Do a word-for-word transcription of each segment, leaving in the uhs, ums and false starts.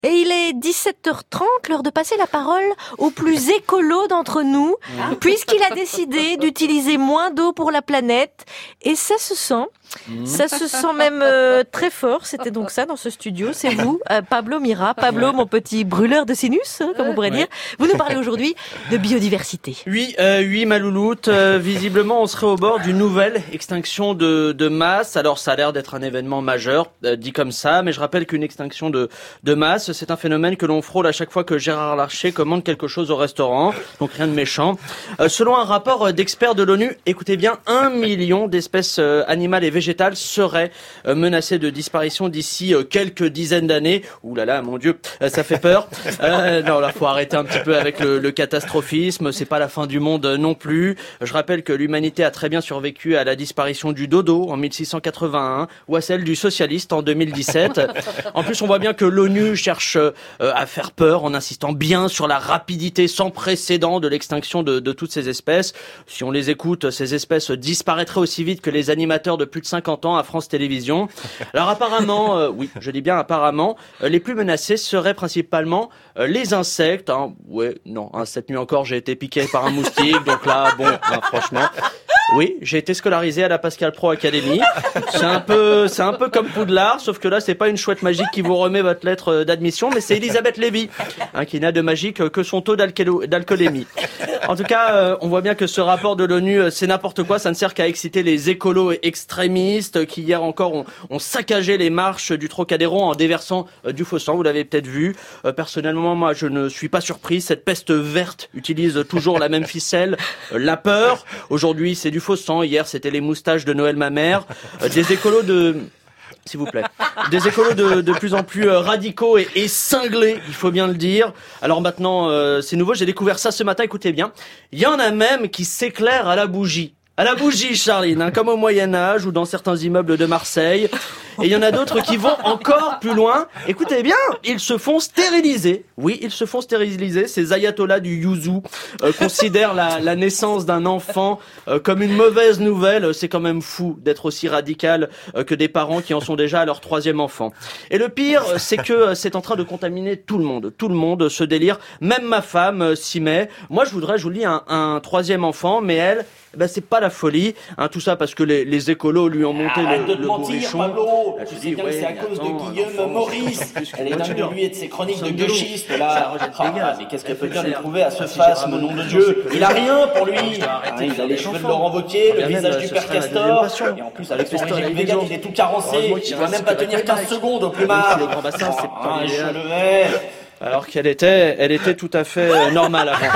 Et il est dix-sept heures trente, l'heure de passer la parole au plus écolo d'entre nous, puisqu'il a décidé d'utiliser moins d'eau pour la planète. Et ça se sent. Ça se sent même euh, très fort. C'était donc ça dans ce studio. C'est vous, euh, Pablo Mira. Pablo, mon petit brûleur de sinus, hein, comme on pourrait dire. Vous nous parlez aujourd'hui de biodiversité. Oui, euh, oui, ma louloute. Euh, visiblement, on serait au bord d'une nouvelle extinction de, de masse. Alors, ça a l'air d'être un événement majeur, euh, dit comme ça. Mais je rappelle qu'une extinction de, de masse, c'est un phénomène que l'on frôle à chaque fois que Gérard Larcher commande quelque chose au restaurant. Donc, rien de méchant. Euh, selon un rapport d'experts de l'ONU, écoutez bien, un million d'espèces euh, animales et végétales végétale serait euh, menacée de disparition d'ici euh, quelques dizaines d'années. Ouh là là, mon Dieu, euh, ça fait peur. Euh, non, là, faut arrêter un petit peu avec le, le catastrophisme. C'est pas la fin du monde euh, non plus. Je rappelle que l'humanité a très bien survécu à la disparition du dodo en mille six cent quatre-vingt-un ou à celle du socialiste en deux mille dix-sept. En plus, on voit bien que l'ONU cherche euh, à faire peur en insistant bien sur la rapidité sans précédent de l'extinction de, de toutes ces espèces. Si on les écoute, ces espèces disparaîtraient aussi vite que les animateurs de plus de cinquante ans à France Télévisions. Alors apparemment, euh, oui, je dis bien apparemment, euh, les plus menacés seraient principalement euh, les insectes. Hein. Ouais, non, hein, cette nuit encore, j'ai été piqué par un moustique, donc là, bon, ben, franchement... Oui, j'ai été scolarisé à la Pascal Pro Academy. C'est un peu, c'est un peu comme Poudlard, sauf que là, c'est pas une chouette magique qui vous remet votre lettre d'admission, mais c'est Elisabeth Lévy, hein, qui n'a de magique que son taux d'alcoolo- d'alcoolémie. En tout cas, euh, on voit bien que ce rapport de l'ONU, c'est n'importe quoi. Ça ne sert qu'à exciter les écolos extrémistes qui hier encore ont, ont saccagé les marches du Trocadéro en déversant euh, du faux sang. Vous l'avez peut-être vu. Euh, personnellement, moi, je ne suis pas surpris. Cette peste verte utilise toujours la même ficelle, euh, la peur. Aujourd'hui, c'est du faux sang. Hier, c'était les moustaches de Noël ma mère. Euh, des écolos de... S'il vous plaît. Des écolos de, de plus en plus euh, radicaux et, et cinglés, il faut bien le dire. Alors maintenant, euh, c'est nouveau, j'ai découvert ça ce matin, écoutez bien. Il y en a même qui s'éclairent à la bougie. À la bougie, Charline, hein, comme au Moyen-Âge ou dans certains immeubles de Marseille. Et il y en a d'autres qui vont encore plus loin. Écoutez bien, ils se font stériliser. Oui, ils se font stériliser. Ces ayatollahs du yuzu euh, considèrent la, la naissance d'un enfant euh, comme une mauvaise nouvelle. C'est quand même fou d'être aussi radical euh, que des parents qui en sont déjà à leur troisième enfant. Et le pire, c'est que c'est en train de contaminer tout le monde. Tout le monde, ce délire. Même ma femme euh, s'y met. Moi, je voudrais, je vous le dis, un, un troisième enfant, mais elle... Ben c'est pas la folie, hein, tout ça parce que les, les écolos lui ont monté Arrête le, de te le mentir, bourrichon. Pablo. Là, Tu je sais dis, bien que ouais, c'est à cause attends, de Guillaume faut- Maurice. Elle est dingue de lui et de ses chroniques de Somme de l'eau. gauchistes, Ça, là. Roger Ah, Pégase. mais qu'est-ce que Elle fait peut-il cher. trouver à ce Si phasme, Gérard nom de Leclerc, Dieu? c'est que- Il a rien pour lui. Je dois Hein, arrêter de il a faire les des cheveux de enfants. Laurent Wauquiez, le Bien visage même, du ce père serait la deuxième Castor. passion. Et en plus, avec son Avec régime les vegan, gens. il est tout carencé. Heureusement Il qu'il va reste même pas que la tenir quinze Cognac. secondes au plus Heureusement marre. que les grands bassins, c'est pas Ah, idéal. je le vais. Alors qu'elle était, elle était tout à fait euh, normale avant.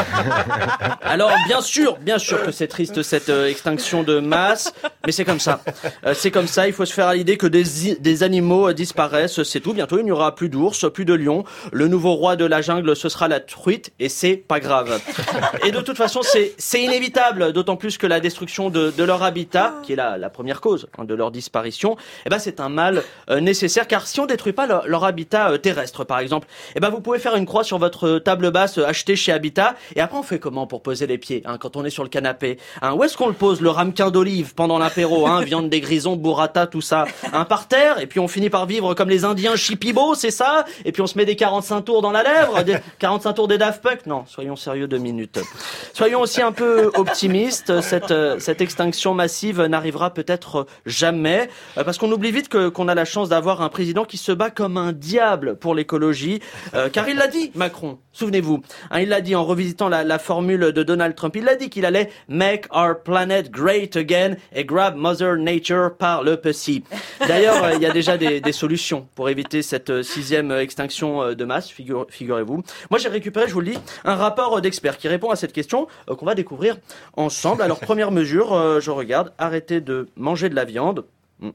Alors bien sûr, bien sûr que c'est triste cette euh, extinction de masse, mais c'est comme ça. Euh, c'est comme ça, il faut se faire à l'idée que des, i- des animaux euh, disparaissent, c'est tout. Bientôt, il n'y aura plus d'ours, plus de lions. Le nouveau roi de la jungle, ce sera la truite, et c'est pas grave. Et de toute façon, c'est, c'est inévitable, d'autant plus que la destruction de, de leur habitat, qui est la, la première cause hein, de leur disparition, eh ben c'est un mal euh, nécessaire, car si on détruit pas leur, leur habitat euh, terrestre, par exemple, eh ben vous pouvez faire une croix sur votre table basse euh, achetée chez Habitat, et après on fait comment pour poser les pieds hein, quand on est sur le canapé hein, où est-ce qu'on le pose, le ramequin d'olive pendant l'apéro, hein, viande des grisons, burrata, tout ça, un par terre, et puis on finit par vivre comme les Indiens Shipibo, c'est ça, et puis on se met des quarante-cinq tours dans la lèvre, des quarante-cinq tours des Daft Punk. Non, soyons sérieux deux minutes. Soyons aussi un peu optimistes, cette, euh, cette extinction massive n'arrivera peut-être jamais, euh, parce qu'on oublie vite que, qu'on a la chance d'avoir un président qui se bat comme un diable pour l'écologie, euh, car il l'a dit, Macron, souvenez-vous, hein, il l'a dit en revisitant la, la formule de Donald Trump, il a dit qu'il allait make our planet great again et grab Mother Nature par le pussy. D'ailleurs, euh, il y a déjà des, des solutions pour éviter cette euh, sixième euh, extinction euh, de masse, figure, figurez-vous. Moi, j'ai récupéré, je vous le dis, un rapport euh, d'experts qui répond à cette question euh, qu'on va découvrir ensemble. Alors, première mesure, euh, je regarde, arrêtez de manger de la viande. Hmm.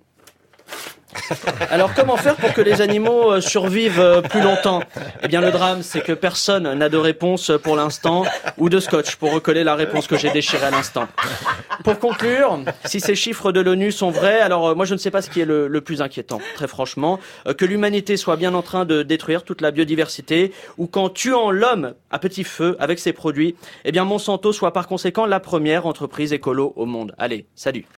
Alors comment faire pour que les animaux euh, survivent euh, plus longtemps? Eh bien le drame c'est que personne n'a de réponse pour l'instant ou de scotch pour recoller la réponse que j'ai déchirée à l'instant. Pour conclure, si ces chiffres de l'ONU sont vrais, alors euh, moi je ne sais pas ce qui est le, le plus inquiétant, très franchement, euh, que l'humanité soit bien en train de détruire toute la biodiversité ou qu'en tuant l'homme à petit feu avec ses produits, eh bien Monsanto soit par conséquent la première entreprise écolo au monde. Allez, salut.